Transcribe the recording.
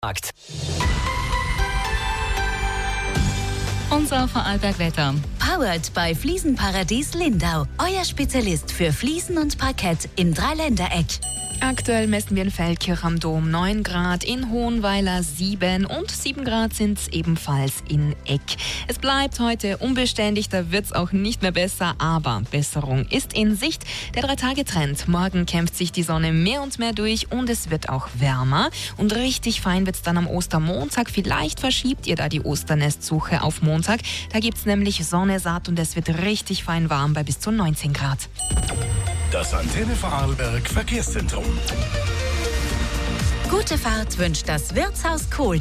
Akt. Unser Vorarlberg-Wetter. Powered by Fliesenparadies Lindau. Euer Spezialist für Fliesen und Parkett im Dreiländereck. Aktuell messen wir in Feldkirch am Dom 9 Grad, in Hohenweiler 7 und 7 Grad sind es ebenfalls in Eck. Es bleibt heute unbeständig, da wird es auch nicht mehr besser, aber Besserung ist in Sicht. Der 3-Tage-Trend. Morgen kämpft sich die Sonne mehr und mehr durch und es wird auch wärmer. Und richtig fein wird es dann am Ostermontag. Vielleicht verschiebt ihr da die Osternestsuche auf Montag. Da gibt es nämlich Sonne satt und es wird richtig fein warm bei bis zu 19 Grad. Das Antenne Vorarlberg Verkehrszentrum. Gute Fahrt wünscht das Wirtshaus Kohl.